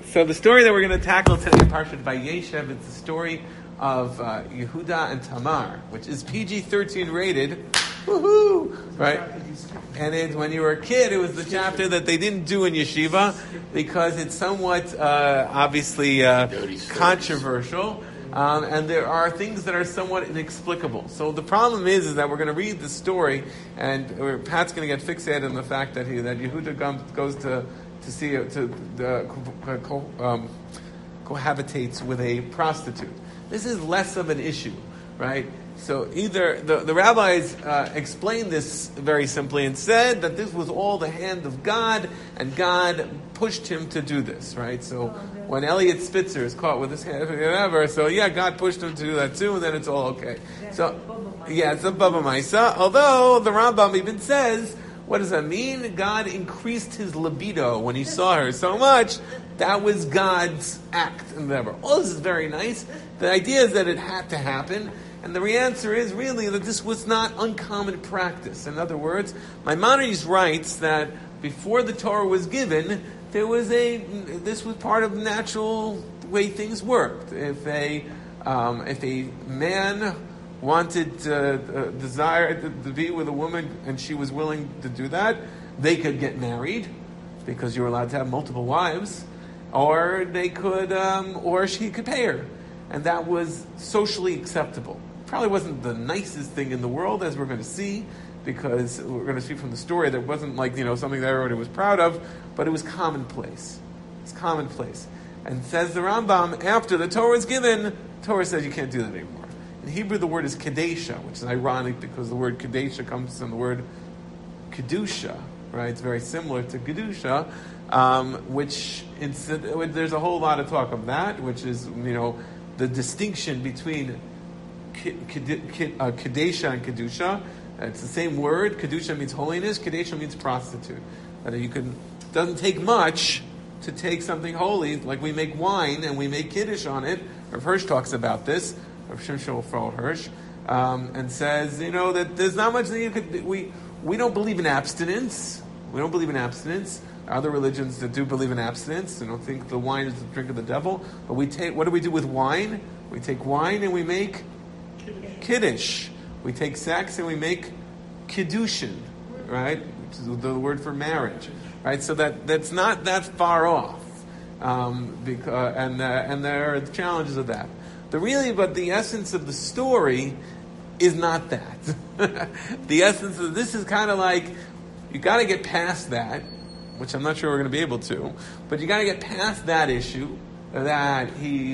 So the story that we're going to tackle today in Parshat Vayeshev is the story of Yehuda and Tamar, which is PG-13 rated. Woohoo! Right? And when you were a kid, it was the chapter that they didn't do in yeshiva because it's somewhat obviously controversial. And there are things that are somewhat inexplicable. So the problem is that we're going to read the story, and Pat's going to get fixated on the fact that Yehuda goes to cohabitates with a prostitute. This is less of an issue, right? So either the rabbis explained this very simply and said that this was all the hand of God, and God pushed him to do this, right? So when Elliot Spitzer is caught with his hand, whatever, so yeah, God pushed him to do that too, and then it's all okay. So yeah, it's a Baba Maisa. Although the Rambam even says, what does that mean? God increased his libido when he saw her so much. That was God's act and whatever. All this is very nice. The idea is that it had to happen. And the answer is really that this was not uncommon practice. In other words, Maimonides writes that before the Torah was given, this was part of the natural way things worked. If a man wanted desired to be with a woman and she was willing to do that, they could get married because you were allowed to have multiple wives, or they could, or she could pay her, and that was socially acceptable. Probably wasn't the nicest thing in the world, as we're going to see, because we're going to see from the story that it wasn't like something that everybody was proud of, but it was commonplace. It's commonplace, and says the Rambam, after the Torah is given, the Torah says you can't do that anymore. In Hebrew, the word is Kedesha, which is ironic because the word Kedesha comes from the word Kedusha, right? It's very similar to Kedusha, which there's a whole lot of talk of that, which is, the distinction between Kedesha and Kedusha. It's the same word. Kedusha means holiness. Kedesha means prostitute. Doesn't take much to take something holy, like we make wine and we make Kiddush on it. Rav Hirsch talks about this. Rav Shimshon Raphael Hirsch, and says, that there's not much that you could. We don't believe in abstinence. We don't believe in abstinence. Other religions that do believe in abstinence, don't think the wine is the drink of the devil. But what do we do with wine? We take wine and we make Kiddush. We take sex and we make Kiddushin, right? Which is the word for marriage, right? So that's not that far off, and there are the challenges of that. But the essence of the story is not that. The essence of this is kind of like, you got to get past that, which I'm not sure we're going to be able to, but you got to get past that issue that he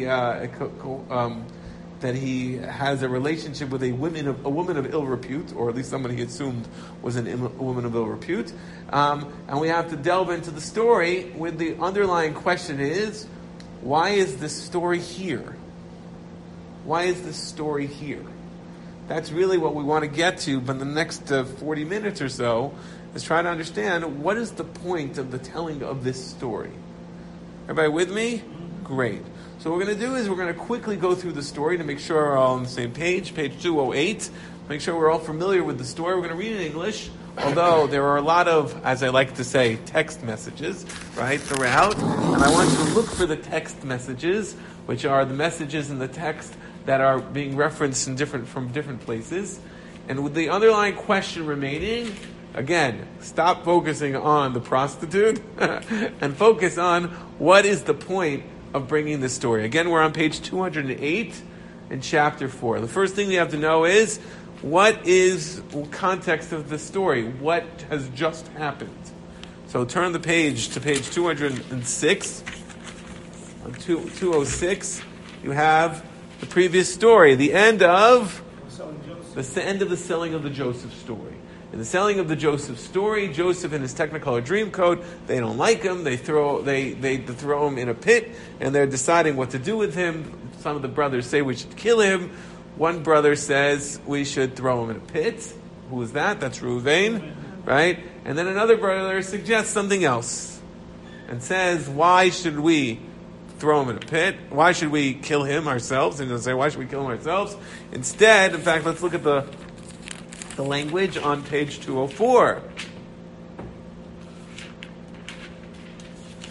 has a relationship with a woman of ill repute, or at least somebody he assumed was a woman of ill repute, and we have to delve into the story with the underlying question is, why is this story here? Why is this story here? That's really what we want to get to, but in the next 40 minutes or so is try to understand what is the point of the telling of this story. Everybody with me? Great. So what we're going to do is we're going to quickly go through the story to make sure we're all on the same page 208. Make sure we're all familiar with the story. We're going to read it in English, although there are a lot of, as I like to say, text messages, right, throughout. And I want you to look for the text messages, which are the messages in the text that are being referenced from different places. And with the underlying question remaining, again, stop focusing on the prostitute and focus on what is the point of bringing this story. Again, we're on page 208 in chapter 4. The first thing we have to know is, what is the context of the story? What has just happened? So turn the page to page 206. On 206, you have the previous story, the end of the selling of the Joseph story. In the selling of the Joseph story, Joseph in his Technicolor Dreamcoat, they don't like him. They throw him in a pit, and they're deciding what to do with him. Some of the brothers say we should kill him. One brother says we should throw him in a pit. Who is that? That's Reuven, right? And then another brother suggests something else and says, why should we throw him in a pit? Why should we kill him ourselves? And they'll say, why should we kill him ourselves? Instead, in fact, let's look at the language on page 204.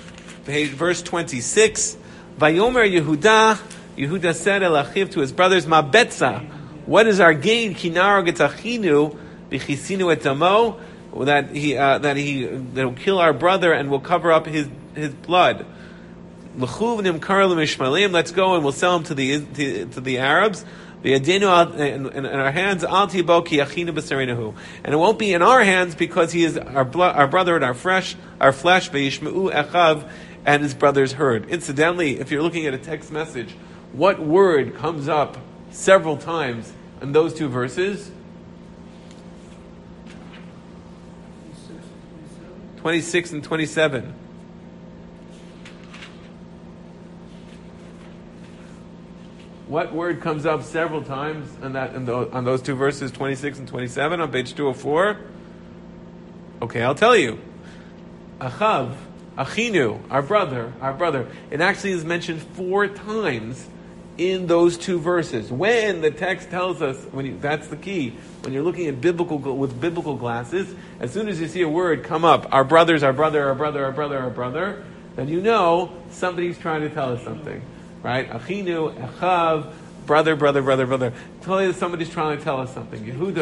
verse 26. Vayomer Yehuda. Yehuda said El Achiv to his brothers, Ma betza. What is our gain? Kinar getzachinu b'chisinu etamo. That will kill our brother and will cover up his blood. Let's go and we'll sell him to the Arabs. In our hands, and it won't be in our hands because he is our brother and our flesh. And his brothers heard. Incidentally, if you're looking at a text message, what word comes up several times in those two verses? 26 and 27. What word comes up several times on those two verses, 26 and 27, on page 204? Okay, I'll tell you. Achav, Achinu, our brother. It actually is mentioned 4 times in those two verses. When the text tells us, that's the key. When you're looking at with biblical glasses, as soon as you see a word come up, our brother, then you know somebody's trying to tell us something. Right? Achinu, Echav, brother. Tell you somebody's trying to tell us something.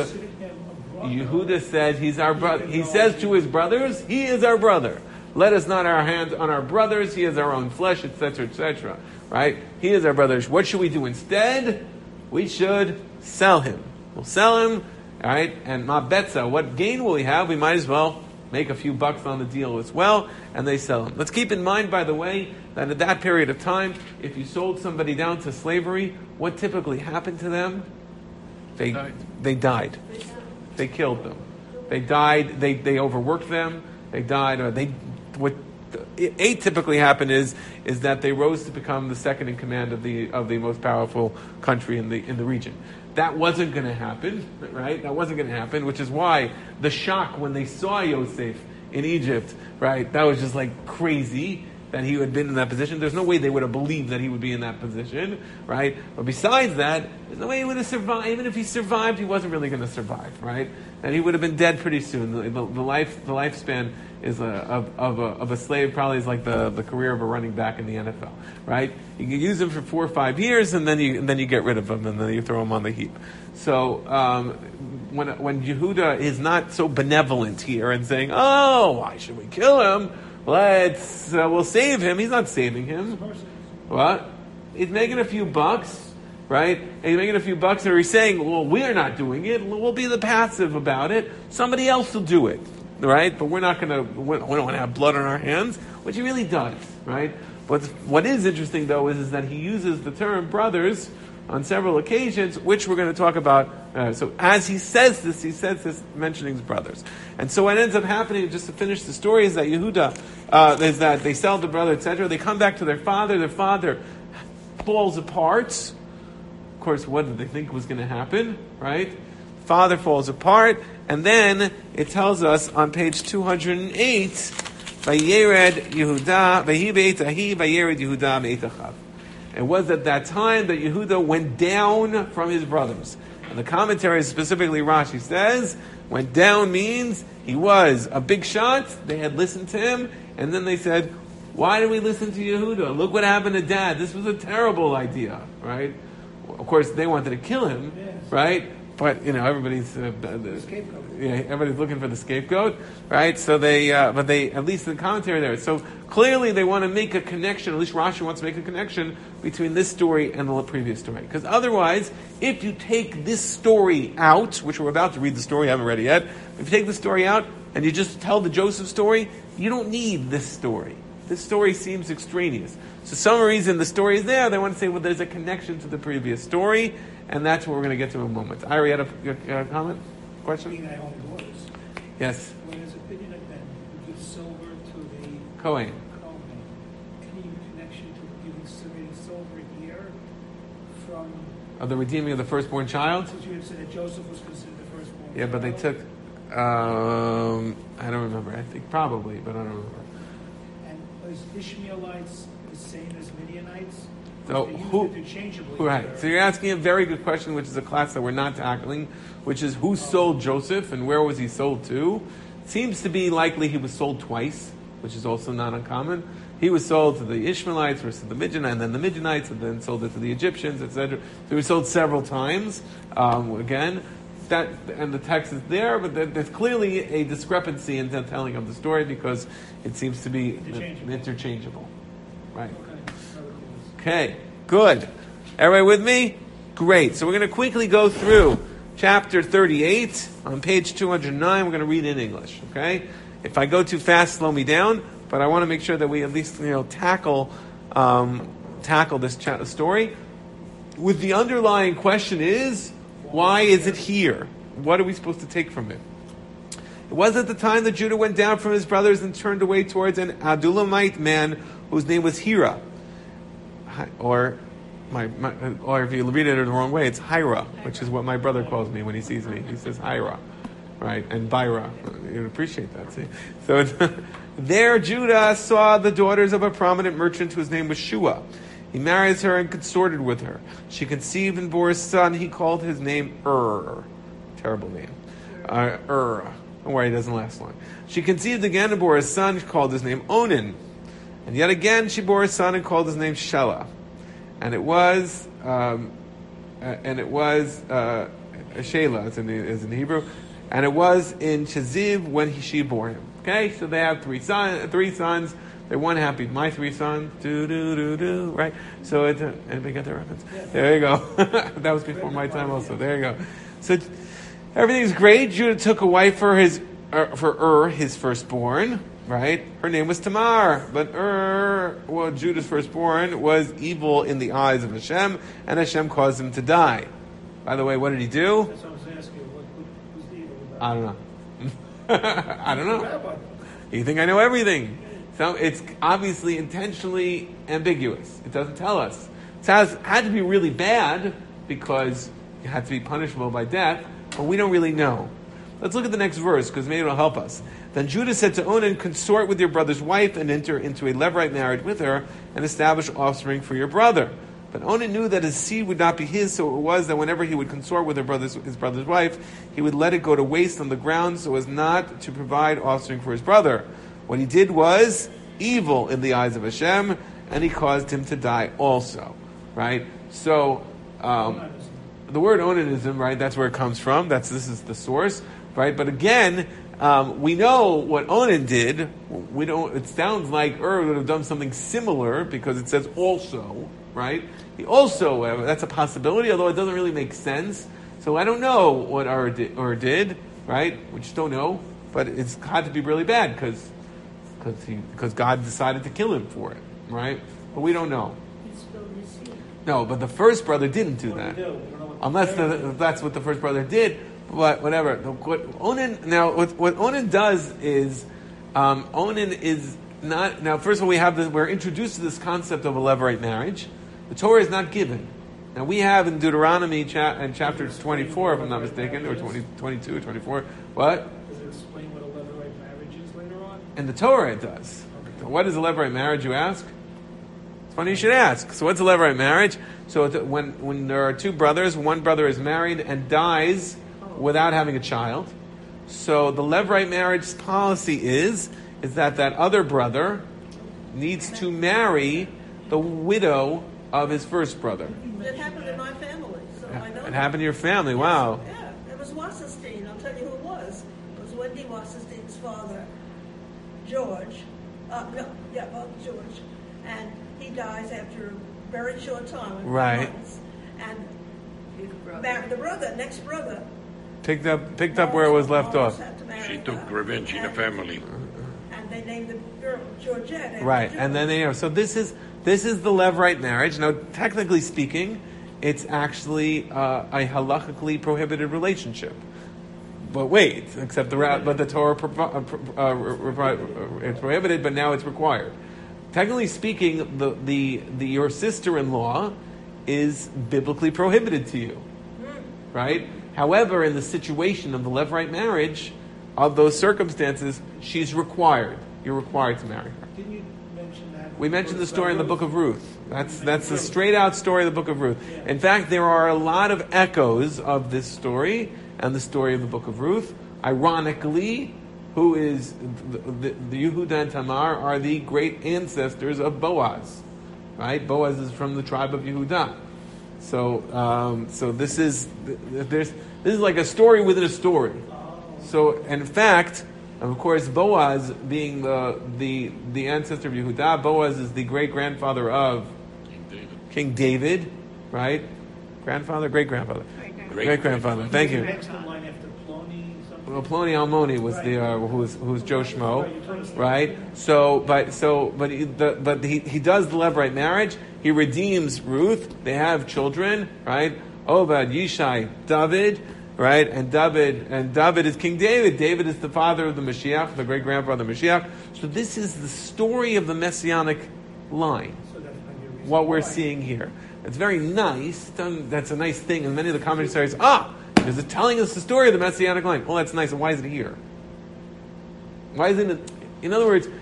Yehuda said he's our brother. He says to his brothers, he is our brother. Let us not our hands on our brothers. He is our own flesh, etc., etc. Right? He is our brother. What should we do instead? We should sell him. We'll sell him. All right? And ma betza, what gain will we have? We might as well make a few bucks on the deal as well, and they sell him. Let's keep in mind, by the way, that at that period of time, if you sold somebody down to slavery, what typically happened to them? They died. They killed them. They died. They overworked them. They died. Or what atypically happened is that they rose to become the second in command of the most powerful country in the region. That wasn't going to happen, right? That wasn't going to happen, which is why the shock when they saw Yosef in Egypt, right? That was just like crazy that he had been in that position. There's no way they would have believed that he would be in that position, right? But besides that, there's no way he would have survived. Even if he survived, he wasn't really going to survive, right? And he would have been dead pretty soon. The lifespan is of a slave probably is like the career of a running back in the NFL, right? You can use him for 4 or 5 years, and then you get rid of him, and then you throw him on the heap. So when Yehuda is not so benevolent here and saying, "Oh, why should we kill him? We'll save him." He's not saving him. What? He's making a few bucks, right? And he's making a few bucks, or he's saying, "Well, we're not doing it. We'll be the passive about it. Somebody else will do it." Right? But we don't want to have blood on our hands, which he really does, right? But what is interesting, though, is that he uses the term brothers on several occasions, which we're going to talk about. So as he says this mentioning his brothers. And so what ends up happening, just to finish the story, is that Yehuda, is that they sell the brother, etc. They come back to their father. Their father falls apart. Of course, what did they think was going to happen, right? Father falls apart, and then it tells us on page 208, Vayered Yehuda, Vahi Beit Ahi, Vayered Yehuda Beit Achav. It was at that time that Yehuda went down from his brothers. And the commentary, specifically Rashi, says, went down means he was a big shot, they had listened to him, and then they said, why did we listen to Yehuda? Look what happened to Dad. This was a terrible idea, right? Of course, they wanted to kill him, right? But everybody's everybody's looking for the scapegoat, right? So but at least in the commentary there. So clearly they want to make a connection. At least Rashi wants to make a connection between this story and the previous story. Because otherwise, if you take this story out, which we're about to read the story, I haven't read it yet. If you take the story out and you just tell the Joseph story, you don't need this story. This story seems extraneous. So for some reason the story is there. They want to say, well, there's a connection to the previous story. And that's what we're going to get to in a moment. Ira, you had a comment? Question? Yes. When his opinion had been to give silver to the Kohen. Any connection to giving silver here from... Of the redeeming of the firstborn child? Since you had said that Joseph was considered the firstborn child. But they took... I don't remember. I think probably, but I don't remember. And was Ishmaelites the same as Midianites? So right. So you're asking a very good question, which is a class that we're not tackling, which is who sold Joseph and where was he sold to? It seems to be likely he was sold twice, which is also not uncommon. He was sold to the Ishmaelites versus the Midianites, and then the Midianites, and then sold it to the Egyptians, etc. So he was sold several times. Again, that and the text is there, but there's clearly a discrepancy in the telling of the story because it seems to be interchangeable. Right. Okay. Good. Everybody with me? Great. So we're going to quickly go through chapter 38 on page 209. We're going to read in English. Okay. If I go too fast, slow me down. But I want to make sure that we at least tackle this story. With the underlying question is, why is it here? What are we supposed to take from it? It was at the time that Judah went down from his brothers and turned away towards an Adulamite man whose name was Hira, or if you read it the wrong way, it's Hira, which is what my brother calls me when he sees me. He says Hira. Right, and Byra. You'd appreciate that, see? So there Judah saw the daughters of a prominent merchant whose name was Shua. He marries her and consorted with her. She conceived and bore a son. He called his name Terrible name. Don't worry, it doesn't last long. She conceived again and bore a son. She called his name Onan. And yet again she bore a son and called his name Shelah. And it was Shelah, as in Hebrew. And it was in Chaziv when she bore him. Okay, so they have three sons. They're one happy. My three sons. Right? So anybody got that reference? Yeah. There you go. That was before my time also. There you go. So everything's great. Judah took a wife for his firstborn. Right? Her name was Tamar. But Judah's firstborn, was evil in the eyes of Hashem, and Hashem caused him to die. By the way, what did he do? That's what I was asking. Who's the evil about? I don't know. I don't know. You think I know everything? So it's obviously intentionally ambiguous. It doesn't tell us. It had to be really bad because it had to be punishable by death, but we don't really know. Let's look at the next verse because maybe it'll help us. Then Judah said to Onan, consort with your brother's wife and enter into a Levirate marriage with her and establish offspring for your brother. But Onan knew that his seed would not be his, so it was that whenever he would consort with his brother's wife, he would let it go to waste on the ground so as not to provide offspring for his brother. What he did was evil in the eyes of Hashem, and he caused him to die also. Right? So, the word onanism, right, that's where it comes from. This is the source. Right? But again, we know what Onan did. We don't. It sounds like would have done something similar because it says also. Right? He also, that's a possibility, although it doesn't really make sense. So I don't know what Ur did, right? We just don't know. But it's had to be really bad because God decided to kill him for it, right? But we don't know. No, but the first brother didn't do that. Unless that's what the first brother did. But whatever. What Onan does is, Onan is not. Now, first of all, we're introduced to this concept of a Levirate marriage. The Torah is not given. Now we have in Deuteronomy in chapter 24, if I'm not mistaken, or 22 or 24. What? Does it explain what a Levirate marriage is later on? In the Torah it does. Okay. What is a Levirate marriage, you ask? It's funny you should ask. So what's a Levirate marriage? So when there are two brothers, one brother is married and dies without having a child. So the Levirate marriage policy is that other brother needs to marry the widow of his first brother. It happened in my family, so I know. It happened to your family, wow. Yeah, it was Wasserstein. I'll tell you who it was. It was Wendy Wasserstein's father, George. George. And he dies after a very short time. Right. Months. And the next brother. Picked up where it was left off. She took revenge in the family. And they named the girl Georgette. Right, and then so this is the Levirate marriage. Now, technically speaking, it's actually a halachically prohibited relationship. But wait, but the Torah it's prohibited, but now it's required. Technically speaking, your sister-in-law is biblically prohibited to you, right? However, in the situation of the Levirate marriage, of those circumstances, she's required. You're required to marry her. Didn't you mention that? We mentioned the story in the book of Ruth. That's the straight out story of the book of Ruth. In fact, there are a lot of echoes of this story and the story of the book of Ruth. Ironically, who is the Yehuda and Tamar are the great ancestors of Boaz, right? Boaz is from the tribe of Yehuda. So this is like a story within a story. So in fact, of course, Boaz being the ancestor of Yehuda, Boaz is the great grandfather of King David, right? Grandfather, great grandfather, great grandfather. Thank you. Next in line after Plony, something. Well, Plony Almoni was who's Joe Schmo, right? But he does the Levirate marriage. He redeems Ruth. They have children, right? Obed, Yishai, David, right? And David is King David. David is the father of the Mashiach, the great grandfather of the Mashiach. So this is the story of the messianic line. So that's maybe a reason What we're why. seeing here. It's very nice. That's a nice thing. And many of the commentaries, because it's telling us the story of the messianic line. Well, that's nice. And why is it here? Why isn't it? In other words,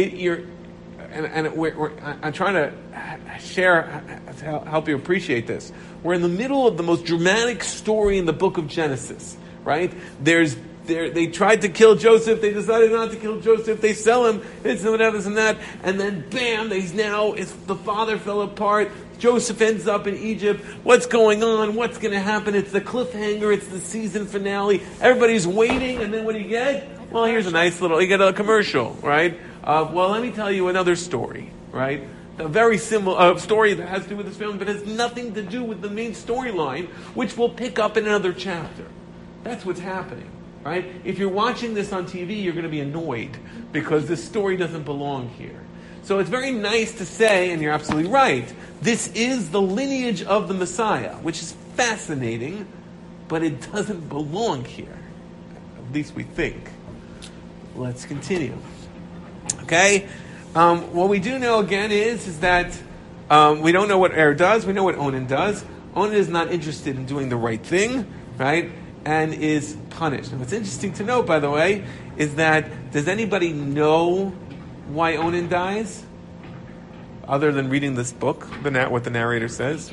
I'm trying to share, to help you appreciate this. We're in the middle of the most dramatic story in the book of Genesis, right? They tried to kill Joseph. They decided not to kill Joseph. They sell him. It's whatever and that. And then, bam! The father fell apart. Joseph ends up in Egypt. What's going on? What's going to happen? It's the cliffhanger. It's the season finale. Everybody's waiting. And then what do you get? Well, here's a nice you get a commercial, right? Well, let me tell you another story, right? A very similar story that has to do with this film, but has nothing to do with the main storyline, which we'll pick up in another chapter. That's what's happening. Right? If you're watching this on TV, you're going to be annoyed because this story doesn't belong here. So it's very nice to say, and you're absolutely right, this is the lineage of the Messiah, which is fascinating, but it doesn't belong here. At least we think. Let's continue. Okay? What we do know again is that we don't know what Er does. We know what Onan does. Onan is not interested in doing the right thing, right? And is punished. And what's interesting to note, by the way, is that does anybody know why Onan dies? Other than reading this book, what the narrator says?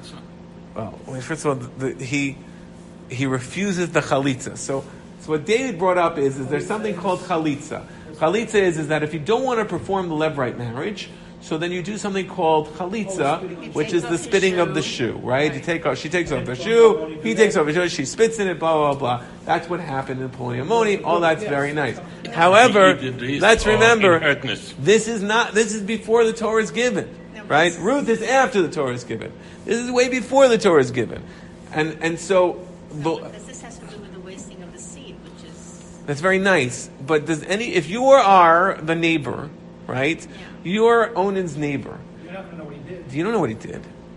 Well, first of all, he refuses the chalitza. So what David brought up is there's something called chalitza. Chalitza is that if you don't want to perform the Levirate marriage, so then you do something called chalitza, which is the spitting of the shoe, right? She takes off the shoe, he takes off the shoe, she spits in it, blah, blah, blah. That's what happened in Plony Almoni. All that's very nice. However, let's remember, this is before the Torah is given, right? Ruth is after the Torah is given. This is way before the Torah is given. And so... This has to do with the wasting of the seed, which is... That's very nice. But if you are the neighbor, right? Yeah. You're Onan's neighbor. You're not going to know what he did. You don't know what he did.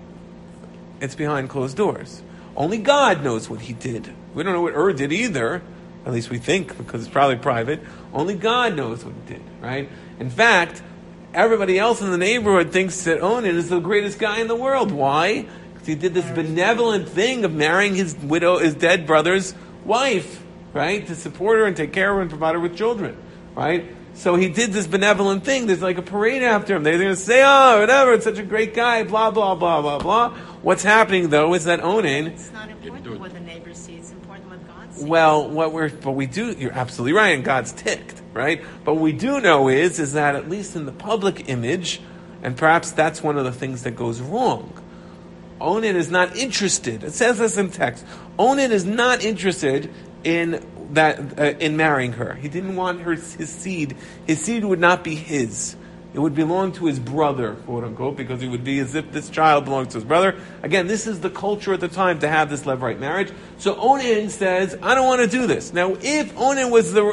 It's behind closed doors. Only God knows what he did. We don't know what Ur did either. At least we think, because it's probably private. Only God knows what he did, right? In fact, everybody else in the neighborhood thinks that Onan is the greatest guy in the world. Why? Because he did this benevolent thing of marrying his dead brother's wife, right? To support her and take care of her and provide her with children, right? So he did this benevolent thing. There's like a parade after him. They're going to say, oh, whatever, it's such a great guy, blah, blah, blah, blah, blah. What's happening, though, is that Onan... It's not important what the neighbors see. It's important what God sees. Well, you're absolutely right, and God's ticked, right? But what we do know is that at least in the public image, and perhaps that's one of the things that goes wrong, Onan is not interested. It says this in text. Onan is not interested in marrying her. He didn't want his seed. His seed would not be his. It would belong to his brother, quote unquote, because it would be as if this child belonged to his brother. Again, this is the culture at the time to have this Levirate marriage. So Onan says, I don't want to do this. Now, if Onan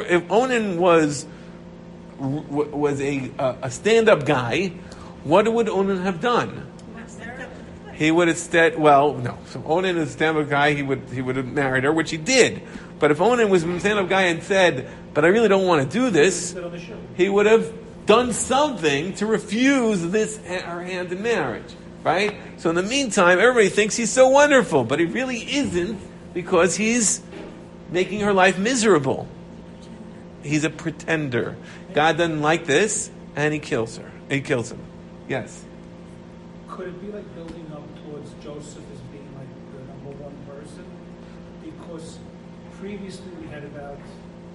was a stand-up guy, what would Onan have done? He would have said, so Onan is a stand-up guy, he would have married her, which he did. But if Onan was a stand-up guy and said, but I really don't want to do this, he would have done something to refuse her hand in marriage, right? So in the meantime, everybody thinks he's so wonderful, but he really isn't, because he's making her life miserable. He's a pretender. God doesn't like this, and he kills her. He kills him. Yes? Could it be like building up towards Joseph as being like the number one person? Because previously we had about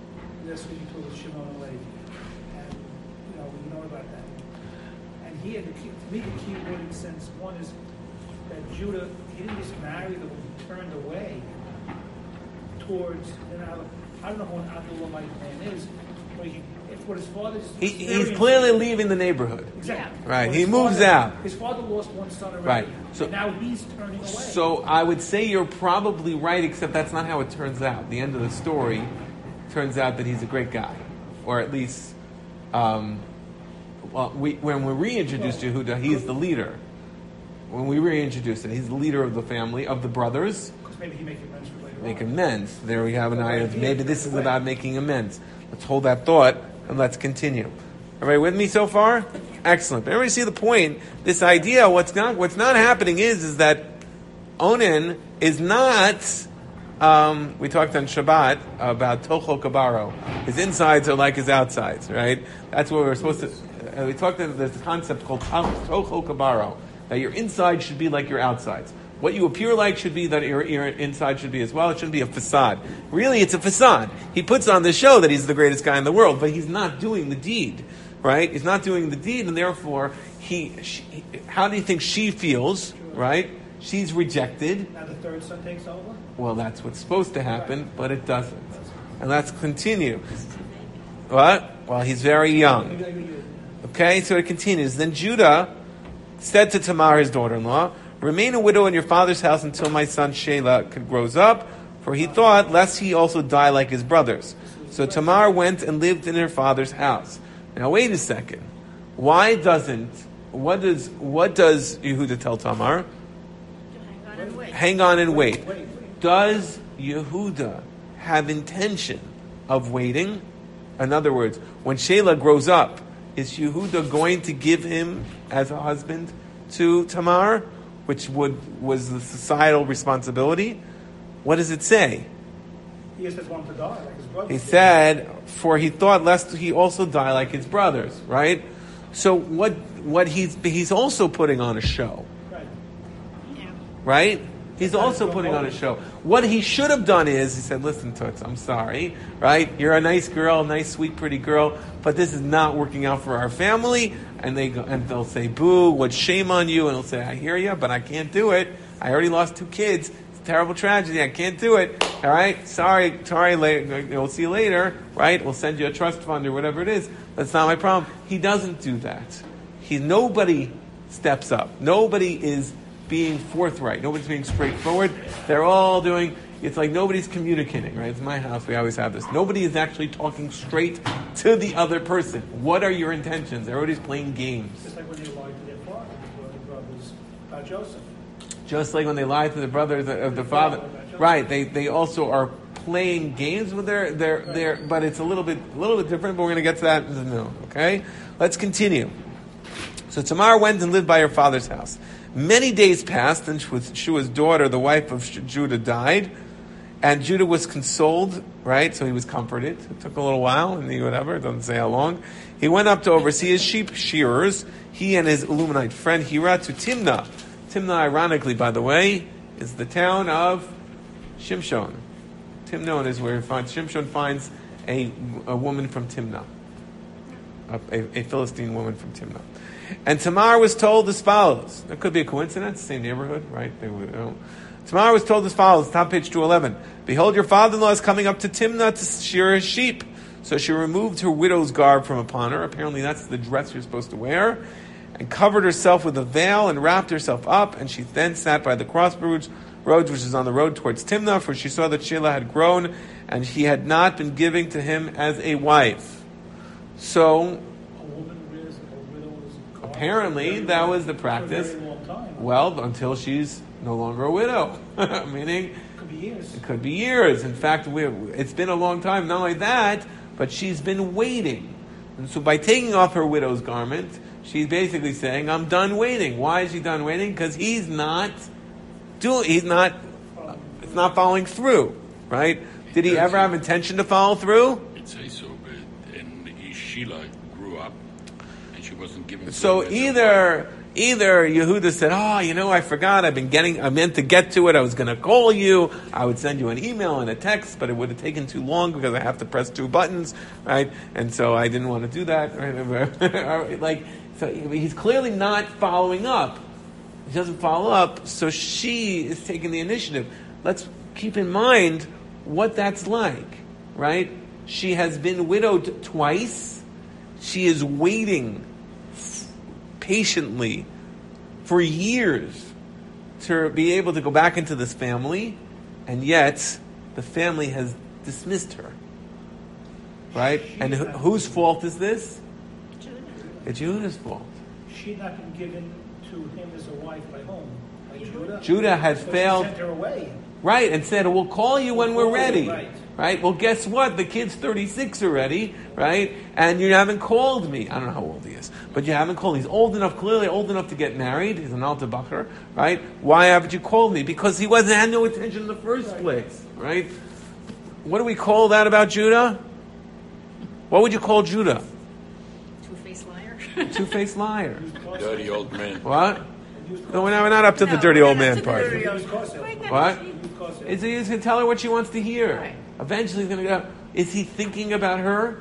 they're speaking to Shimon and Levi. And, we know about that. And here, to me, the key word in sense one is that Judah, he didn't just marry them, he turned away towards, I don't know who an Adullamite man is, but if what his father's he's clearly leaving the neighborhood. Exactly. Right, But he his moves father- out. His father lost one son already. Right. So- and now he's turning away. So I would say you're probably right, except that's not how it turns out. The end of the story turns out that he's a great guy, or at least, when we reintroduce Yehuda, he's the leader. When we reintroduce it, he's the leader of the family, of the brothers. Because maybe he makes amends for later Make on. amends. There we have an idea. Maybe this is about making amends. Let's hold that thought and let's continue. Everybody with me so far? Excellent. Everybody see the point? This idea, what's not happening is that Onan is not. We talked on Shabbat about Tocho Kabaro. His insides are like his outsides, right? That's what we're supposed to. We talked about this concept called Tocho Kabaro, that your inside should be like your outsides. What you appear like should be that your inside should be as well. It shouldn't be a facade. Really, it's a facade. He puts on the show that he's the greatest guy in the world, but he's not doing the deed, right? He's not doing the deed, and therefore, how do you think she feels, right? She's rejected. Now the third son takes over? Well, that's what's supposed to happen, but it doesn't. And let's continue. What? Well, he's very young. Okay, so it continues. Then Judah said to Tamar, his daughter-in-law, "Remain a widow in your father's house until my son Shelah grows up, for he thought, lest he also die like his brothers." So Tamar went and lived in her father's house. Now wait a second. What does Yehuda tell Tamar? To hang on and wait. Hang on and wait. Does Yehuda have intention of waiting? In other words, when Shelah grows up, is Yehuda going to give him as a husband to Tamar, which was the societal responsibility? What does it say? He just doesn't want him to die like his brother. He said, for he thought lest he also die like his brothers, right? So what he's also putting on a show, Right. Yeah. right? He's also putting on a show. What he should have done is, he said, "Listen, Toots, I'm sorry, right? You're a nice girl, nice, sweet, pretty girl, but this is not working out for our family." And they'll say, "Boo, what shame on you?" And he'll say, "I hear you, but I can't do it. I already lost 2 kids. It's a terrible tragedy. I can't do it. All right, sorry. We'll see you later, right? We'll send you a trust fund or whatever it is. That's not my problem." He doesn't do that. Nobody steps up. Nobody is being forthright. Nobody's being straightforward. They're all doing. It's like nobody's communicating, right? It's my house. We always have this. Nobody is actually talking straight to the other person. What are your intentions? Everybody's playing games. Just like when they lied to their father, the brothers, about Joseph. Just like when they lied to the brothers of the father. Right. They also are playing games with their but it's a little bit different, but we're going to get to that in a minute. Okay? Let's continue. So Tamar went and lived by her father's house. Many days passed, and Shua's daughter, the wife of Judah, died. And Judah was consoled, right? So he was comforted. It took a little while, and whatever, it doesn't say how long. He went up to oversee his sheep shearers, he and his Illuminite friend Hira, to Timnah. Timnah, ironically, by the way, is the town of Shimshon. Timnah is where Shimshon finds a woman from Timnah. A Philistine woman from Timnah. And Tamar was told as follows. That could be a coincidence, same neighborhood, right? Tamar was told as follows, top page 211. "Behold, your father-in-law is coming up to Timnah to shear his sheep." So she removed her widow's garb from upon her. Apparently that's the dress you're supposed to wear. And covered herself with a veil and wrapped herself up. And she then sat by the crossroads, which is on the road towards Timnah, for she saw that Shelah had grown and he had not been given to him as a wife. So A woman wears a widow's garb apparently for a that was the practice. very long time. Well, until she's no longer a widow. Meaning, Could be years. it could be years. In fact, it's been a long time. Not only that, but she's been waiting. And so by taking off her widow's garment, she's basically saying, "I'm done waiting." Why is she done waiting? Because it's not following through, right? Did he ever have intention to follow through? It says so, but and Sheila grew up, and she wasn't given. So to him as a either Yehuda said, I forgot, I meant to get to it, I was going to call you, I would send you an email and a text, but it would have taken too long because I have to press 2 buttons, right? And so I didn't want to do that. Right? So he's clearly not following up. He doesn't follow up, so she is taking the initiative. Let's keep in mind what that's like, right? She has been widowed twice. She is waiting patiently for years to be able to go back into this family, and yet the family has dismissed her. Right? And whose fault is this? Judah. It's Judah's fault. She'd not been given to him as a wife by whom? By Judah? Judah had So failed. He sent her away. Right, and said, we'll call you when we're ready. Right. Well, guess what? The kid's 36 already, right? And you haven't called me. I don't know how old he is, but you haven't called. He's clearly old enough to get married. He's an Alta Bacher, right? Why haven't you called me? Because he had no intention in the first place, right? What do we call that about Judah? What would you call Judah? Two-faced liar. Two-faced liar. Dirty old man. What? No, we're not up to the dirty old man part. What? He's going to tell her what she wants to hear. Right. Eventually he's going to go, is he thinking about her?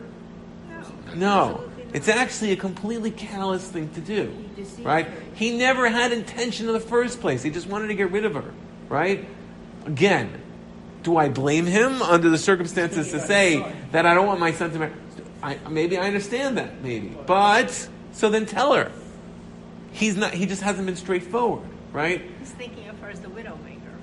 No. It's actually a completely callous thing to do. Right? He never had intention in the first place. He just wanted to get rid of her. Right? Again, do I blame him under the circumstances to say that I don't want my son to marry? Maybe I understand that, maybe. But, so then tell her. He just hasn't been straightforward. Right? He's thinking of her as the widowmaker.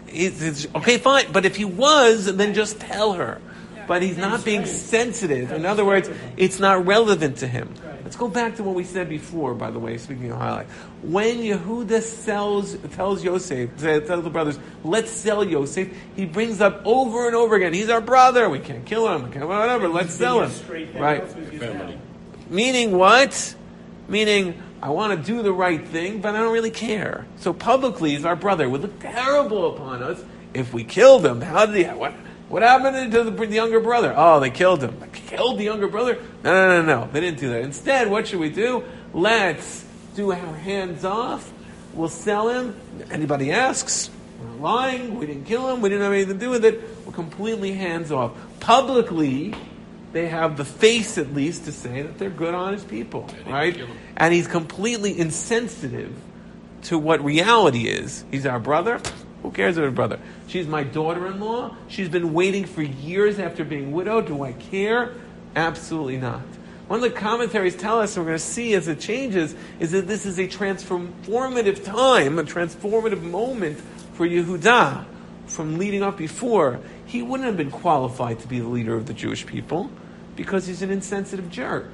Okay, fine. But if he was, then just tell her. But he's not being sensitive. In other words, it's not relevant to him. Let's go back to what we said before, by the way, speaking of highlight. When Yehuda tells Yosef, tells the brothers, let's sell Yosef, he brings up over and over again, he's our brother, we can't kill him, whatever, let's sell him. Right. Family. Meaning what? Meaning, I want to do the right thing, but I don't really care. So publicly, he's our brother. It would look terrible upon us if we killed him. What happened to the younger brother? Oh, they killed him. Killed the younger brother? No. They didn't do that. Instead, what should we do? Let's do our hands off. We'll sell him. Anybody asks, we're lying. We didn't kill him. We didn't have anything to do with it. We're completely hands off. Publicly, they have the face, at least, to say that they're good, honest people, right? And he's completely insensitive to what reality is. He's our brother. Who cares about her brother? She's my daughter-in-law. She's been waiting for years after being widowed. Do I care? Absolutely not. One of the commentaries tell us, and we're going to see as it changes, is that this is a transformative time, a transformative moment for Yehuda from leading up before. He wouldn't have been qualified to be the leader of the Jewish people because he's an insensitive jerk.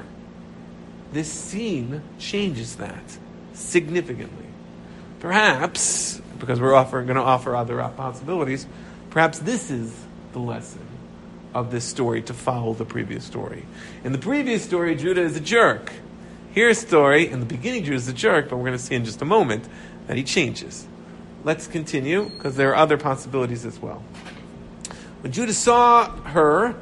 This scene changes that significantly. Perhaps, because we're going to offer other possibilities, perhaps this is the lesson of this story to follow the previous story. In the previous story, Judah is a jerk. Here's a story, in the beginning Judah is a jerk, but we're going to see in just a moment that he changes. Let's continue, because there are other possibilities as well. When Judah saw her,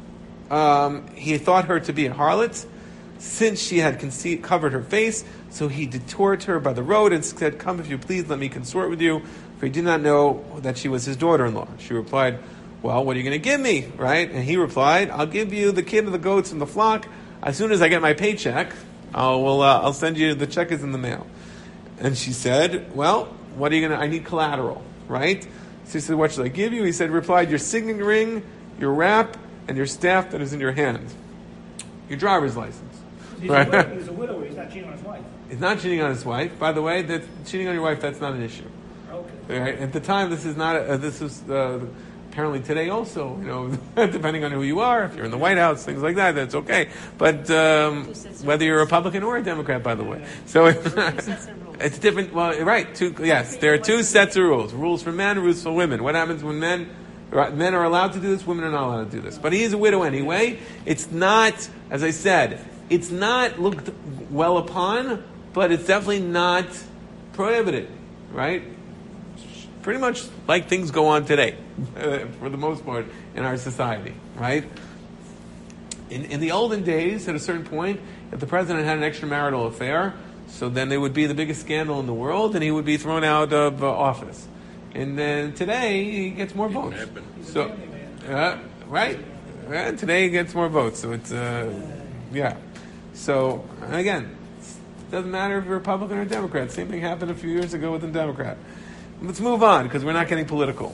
he thought her to be a harlot, since she had covered her face, so he detoured her by the road and said, "Come, if you please, let me consort with you," for he did not know that she was his daughter-in-law. She replied, "Well, what are you going to give me?" Right? And he replied, "I'll give you the kid of the goats and the flock. As soon as I get my paycheck, I'll send you, the check is in the mail." And she said, "Well, what are you going to, I need collateral," right? So he said, "What should I give you?" He replied, "Your signet ring, your wrap, and your staff that is in your hand. Your driver's license." He's Right? a widower. He's not cheating on his wife. He's not cheating on his wife. By the way, cheating on your wife, that's not an issue. Okay. Right? At the time, this is not. This is apparently today also. Depending on who you are, if you're in the White House, things like that, that's okay. But whether you're a Republican or a Democrat, by the way, so it's different. Well, right? There are two sets of rules: rules for men, rules for women. What happens when men are allowed to do this? Women are not allowed to do this. But he is a widow anyway. It's not, as I said, it's not looked well upon, but it's definitely not prohibited, right? Pretty much like things go on today, for the most part, in our society, right? In the olden days, at a certain point, if the president had an extramarital affair, So then it would be the biggest scandal in the world, and he would be thrown out of office. And then today he gets more votes. happen. So, right? Today he gets more votes. So it's yeah. So again, it doesn't matter if you're Republican or Democrat. Same thing happened a few years ago with the Democrat. Let's move on because we're not getting political.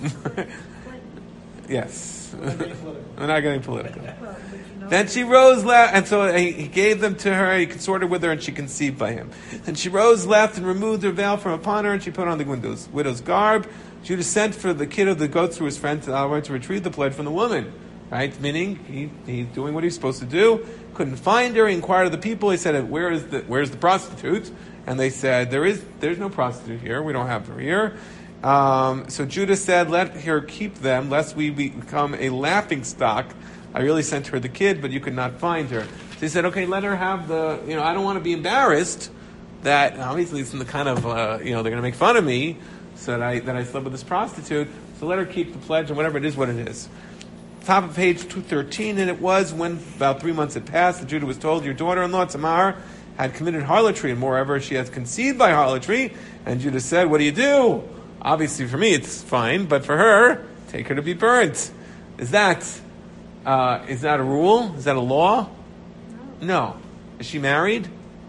Yes, we're not getting political. Then she rose, left, and so he gave them to her. He consorted with her, and she conceived by him. Then she rose, left, and removed her veil from upon her, and she put on the widow's garb. Judah sent for the kid of the goats through his friend to retrieve the pledge from the woman. Right, meaning he's doing what he's supposed to do. Couldn't find her. He inquired of the people. He said, "Where's the prostitute?" And they said, "There's no prostitute here. We don't have her here." So Judah said, "Let her keep them, lest we become a laughing stock. I really sent her the kid, but you could not find her." So he said, "Okay, let her have the. I don't want to be embarrassed that obviously it's in the kind of they're going to make fun of me, so that I slept with this prostitute. So let her keep the pledge and whatever it is, what it is." Top of page 213, and it was when about 3 months had passed that Judah was told, "Your daughter-in-law Tamar had committed harlotry, and moreover she has conceived by harlotry." And Judah said, "What do you do? Obviously for me it's fine, but for her, take her to be burnt." Is that a rule? Is that a law? No. Is she married?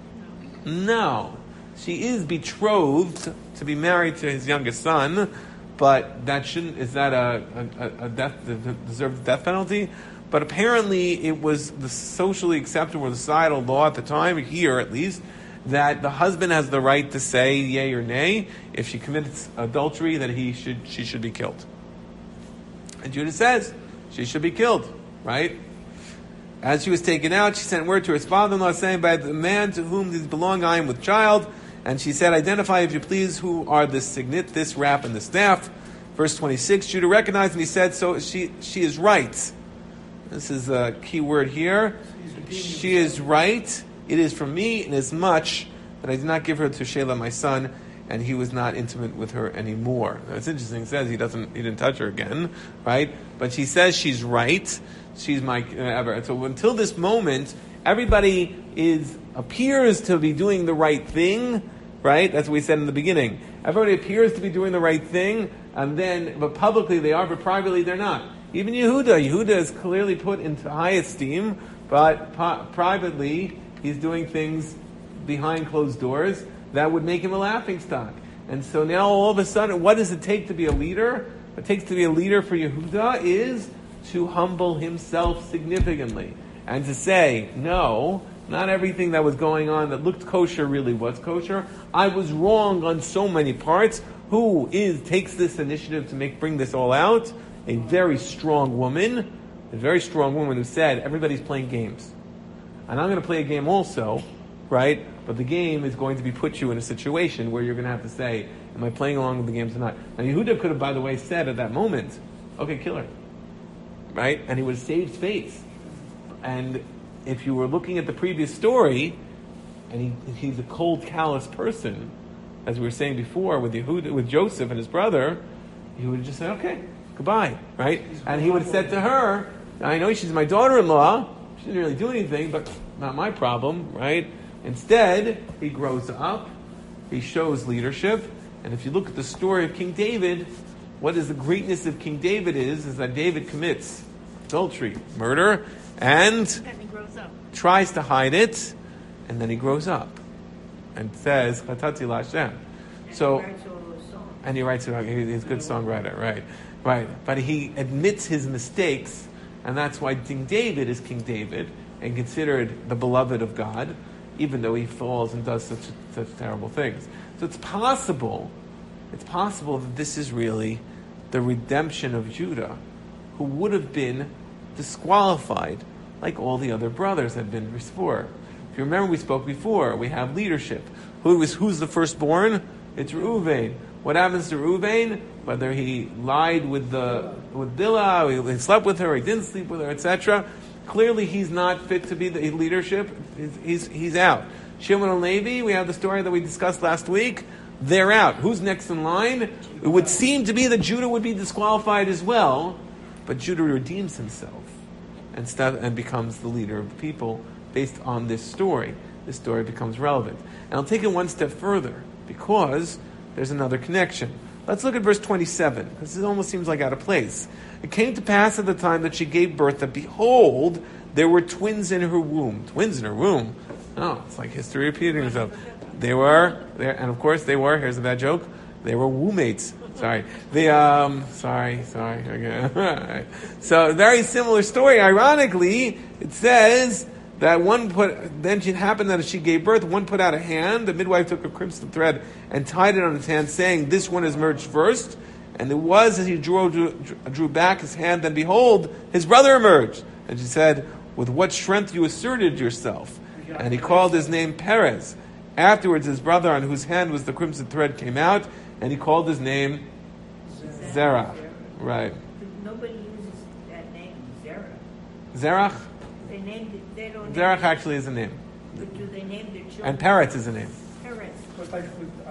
No. She is betrothed to be married to his youngest son, but that shouldn't. Is that a death deserved death penalty? But apparently, it was the socially acceptable or the societal law at the time, here at least, that the husband has the right to say yay or nay if she commits adultery, that she should be killed. And Judah says she should be killed, right? As she was taken out, she sent word to his father-in-law, saying, "By the man to whom these belong, I am with child." And she said, "Identify, if you please, who are this signet, this wrap, and the staff." Verse 26, Judah recognized, and he said, "So she is right." This is a key word here. She is right. It is from me, inasmuch that I did not give her to Shelah my son, and he was not intimate with her anymore. Now, it's interesting. It says he didn't touch her again, right? But she says she's right. She's my ever. So until this moment, everybody appears to be doing the right thing, right? That's what we said in the beginning. Everybody appears to be doing the right thing, but publicly they are, but privately they're not. Even Yehuda is clearly put into high esteem, but privately he's doing things behind closed doors that would make him a laughingstock. And so now all of a sudden, what does it take to be a leader? What it takes to be a leader for Yehuda is to humble himself significantly and to say, no, not everything that was going on that looked kosher really was kosher. I was wrong on so many parts. Who takes this initiative to bring this all out? A very strong woman who said, everybody's playing games. And I'm going to play a game also, right? But the game is going to put you in a situation where you're going to have to say, am I playing along with the games or not? Now Yehuda could have, by the way, said at that moment, okay, kill her. Right? And he would have saved face. And if you were looking at the previous story, and he's a cold, callous person, as we were saying before with Yehuda, with Joseph and his brother, he would have just said, okay, goodbye, right? And he would have said to her, I know she's my daughter-in-law, she didn't really do anything, but not my problem, right? Instead, he grows up, he shows leadership, and if you look at the story of King David, what is the greatness of King David is that David commits adultery, murder, and he grows up. Tries to hide it, and then he grows up and says, Chatati LaHashem. So, and he writes it, he's a good songwriter, right. But he admits his mistakes, and that's why King David is King David, and considered the beloved of God, even though he falls and does such terrible things. So it's possible that this is really the redemption of Judah, who would have been disqualified like all the other brothers had been before. If you remember, we spoke before, we have leadership. Who's the firstborn? It's Reuven. What happens to Reuven? Whether he lied with Bilhah, he slept with her, he didn't sleep with her, etc. Clearly he's not fit to be the leadership. He's out. Shimon and Levi, we have the story that we discussed last week. They're out. Who's next in line? It would seem to be that Judah would be disqualified as well, but Judah redeems himself and becomes the leader of the people based on this story. this story becomes relevant. And I'll take it one step further, because there's another connection. Let's look at verse 27, because it almost seems like out of place. It came to pass at the time that she gave birth that, behold, there were twins in her womb. Twins in her womb? Oh, it's like history repeating itself. They were, and of course they were, here's a bad joke, they were wombmates. Sorry. Sorry. Okay. So, very similar story. Ironically, it says that then it happened that as she gave birth, one put out a hand, the midwife took a crimson thread and tied it on his hand, saying, this one is merged first. And it was as he drew back his hand, then behold, his brother emerged. And she said, with what strength you asserted yourself. And he called his name Perez. Afterwards, his brother, on whose hand was the crimson thread, came out, and he called his name Zerach. Right. Nobody uses that name, Zerach. Zerach? They named it, they don't Zerach name actually is a name. But do they name their children? And Peretz is a name. Peretz. But like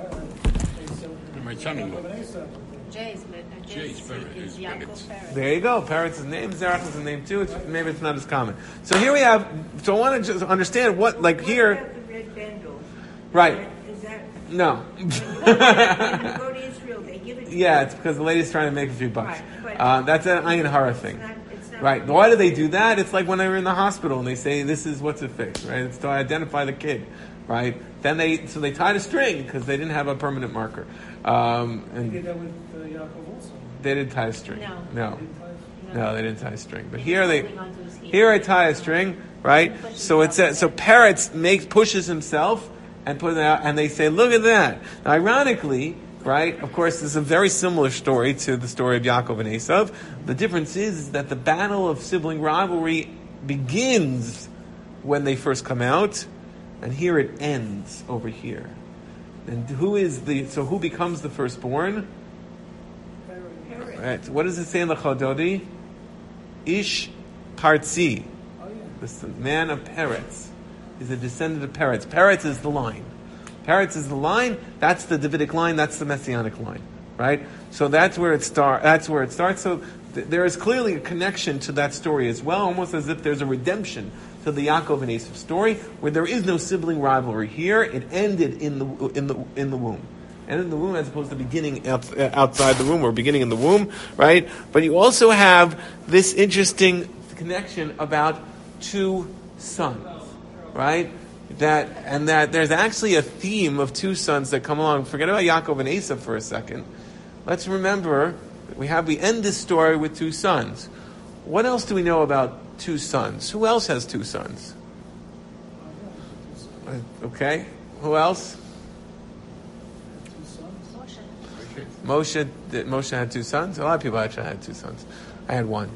My son-in-law. Jay's Peretz is is Yaakov Peretz. Peretz. There you go. Peretz is a name. Zerach is a name too. Maybe it's not as common. So here we have. So I want to just understand what, like What here. about the red bundle? Right. Is that No. when you go to Israel, they give it to Yeah, you? it's because the lady's trying to make a few bucks. Right, but- That's an Ayin Hara thing. It's not Right. Why do they do that? It's like when they were in the hospital and they say, this is what's it fixed, right? It's to identify the kid, right? Then they tied a string because they didn't have a permanent marker. They And did that with Yaakov also. they didn't tie a string. No. No, they didn't tie a string. But He here was they, holding onto his heel. here I tie a string, right? So it says, so Peretz pushes himself and put it out, and they say, look at that. Now, ironically, right? Of course, this is a very similar story to the story of Yaakov and Esav. The difference is that the battle of sibling rivalry begins when they first come out, and here it ends over here. And who becomes the firstborn? Right. What does it say in the Chododi? Ish Partzi. Oh, yeah. The man of Peretz. He's a descendant of Peretz. Peretz is the line. Peretz is the line. That's the Davidic line. That's the Messianic line, right? So that's where it starts. So there is clearly a connection to that story as well, almost as if there's a redemption to the Yaakov and Esav story, where there is no sibling rivalry. Here, it ended in the womb. And in the womb, as opposed to beginning outside the womb, or beginning in the womb, right? But you also have this interesting connection about two sons, right? That there's actually a theme of two sons that come along. Forget about Yaakov and Esav for a second. Let's remember that we end this story with two sons. What else do we know about two sons? Who else has two sons? Okay, who else? Moshe had two sons. A lot of people actually had two sons. I had one.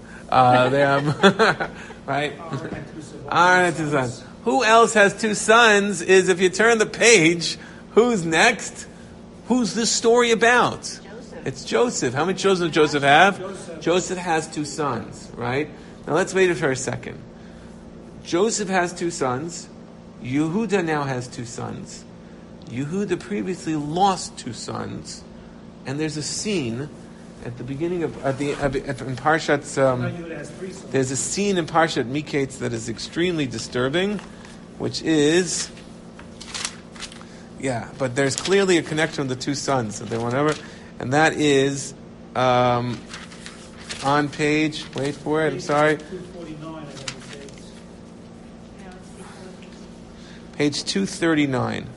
Right? Aaron had two sons. Who else has two sons? Is if you turn the page, who's next? Who's this story about? Joseph. It's Joseph. How many children does Joseph have? Joseph has two sons, right? Now let's wait for a second. Joseph has two sons. Yehuda now has two sons. Yehuda previously lost two sons. And there's a scene at the beginning in Parshat. There's a scene in Parshat Miketz that is extremely disturbing, which is, but there's clearly a connection with the two sons. And that is on page. Wait for it. I'm sorry. 249, I think it is. No, it's before. Page 239.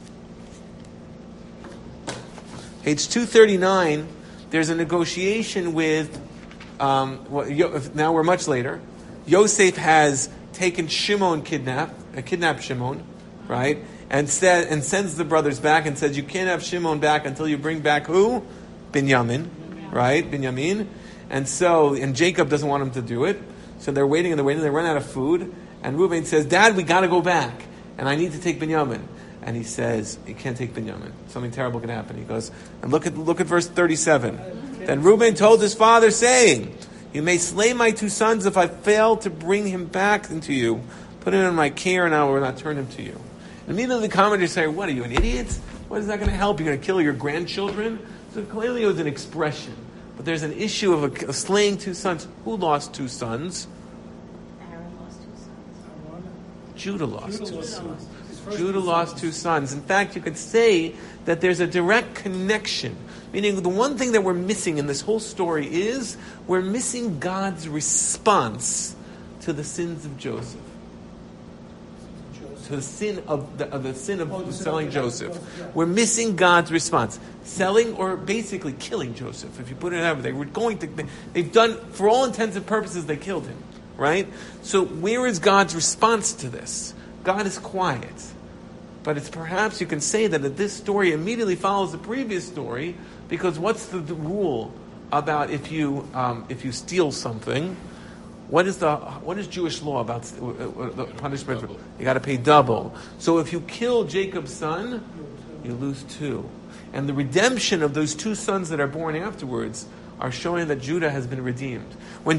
Page 239, there's a negotiation with, now we're much later. Yosef has taken Shimon, kidnapped Shimon, right? And sends the brothers back and says, you can't have Shimon back until you bring back who? Binyamin, right? Binyamin. And Jacob doesn't want him to do it. So they're waiting, they run out of food. And Reuben says, Dad, we got to go back. And I need to take Binyamin. And he says, you can't take Binyamin. Something terrible can happen. He goes, and look at verse 37. Then Reuben told his father, saying, you may slay my two sons if I fail to bring him back into you. Put him in my care, and I will not turn him to you. And immediately the commentators say, what are you, an idiot? What is that going to help? You're going to kill your grandchildren? So clearly it was an expression. But there's an issue of slaying two sons. Who lost two sons? Aaron lost two sons. Judah lost two Judah sons. lost his first Judah two lost sons. 2 sons. In fact, you could say that there's a direct connection. Meaning, the one thing that we're missing in this whole story is we're missing God's response to the sins of Joseph. To the sin of selling Joseph. We're missing God's response. Selling or basically killing Joseph. If you put it out, they've done, for all intents and purposes, they killed him. Right? So where is God's response to this? God is quiet. But it's perhaps you can say that this story immediately follows the previous story, because what's the rule about if you steal something? What is Jewish law about the punishment? Double. You got to pay double. So if you kill Jacob's son, you lose 2. And the redemption of those 2 sons that are born afterwards are showing that Judah has been redeemed. When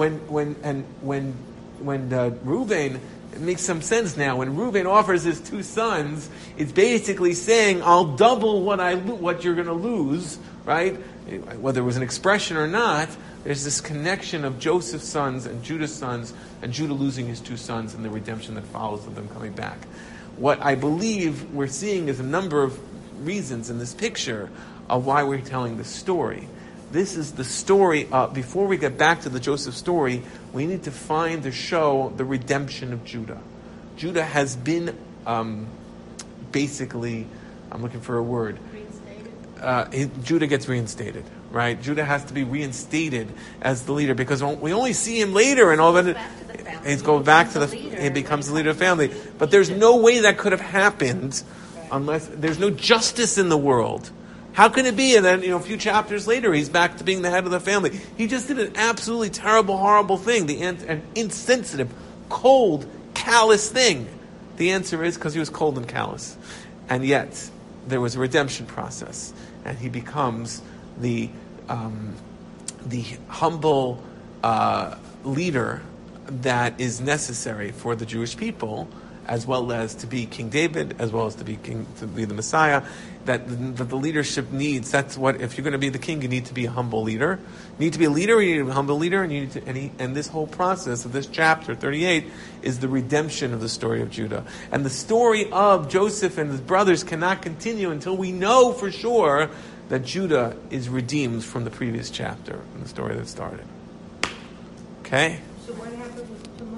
Reuven, it makes some sense now. When Reuven offers his 2 sons, it's basically saying, "I'll double what you're going to lose," right? Whether it was an expression or not, there's this connection of Joseph's sons and Judah's sons, and Judah losing his 2 sons, and the redemption that follows of them coming back. What I believe we're seeing is a number of reasons in this picture of why we're telling this story. This is the story. Before we get back to the Joseph story, we need to find to show the redemption of Judah. Judah has been basically, I'm looking for a word. Judah gets reinstated, right? Judah has to be reinstated as the leader, because we only see him later, and all that. He's going back to he becomes the leader of the family. But there's no way that could have happened unless there's no justice in the world. How can it be? And then, a few chapters later, he's back to being the head of the family. He just did an absolutely terrible, horrible thing. An insensitive, cold, callous thing. The answer is because he was cold and callous. And yet, there was a redemption process. And he becomes the humble leader that is necessary for the Jewish people, as well as to be King David, as well as to be the Messiah, that the leadership needs. That's what, if you're going to be the king, you need to be a humble leader. You need to be a leader, you need to be a humble leader, and this whole process of this chapter 38 is the redemption of the story of Judah. And the story of Joseph and his brothers cannot continue until we know for sure that Judah is redeemed from the previous chapter in the story that started. Okay? So what happened with the